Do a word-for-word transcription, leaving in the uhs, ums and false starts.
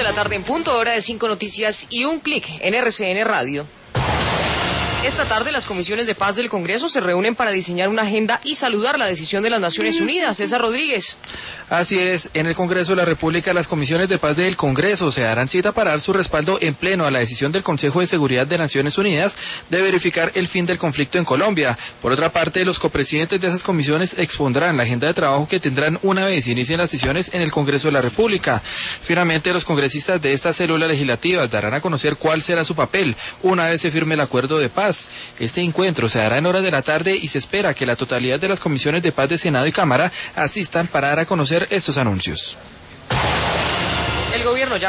de la tarde en punto, hora de cinco noticias y un clic en R C N Radio. Esta tarde las comisiones de paz del Congreso se reúnen para diseñar una agenda y saludar la decisión de las Naciones Unidas. César Rodríguez. Así es, en el Congreso de la República las comisiones de paz del Congreso se darán cita para dar su respaldo en pleno a la decisión del Consejo de Seguridad de Naciones Unidas de verificar el fin del conflicto en Colombia. Por otra parte, los copresidentes de esas comisiones expondrán la agenda de trabajo que tendrán una vez inicien las sesiones en el Congreso de la República. Finalmente, los congresistas de estas células legislativas darán a conocer cuál será su papel una vez se firme el acuerdo de paz. Este encuentro se dará en horas de la tarde y se espera que la totalidad de las comisiones de paz de Senado y Cámara asistan para dar a conocer estos anuncios. El gobierno ya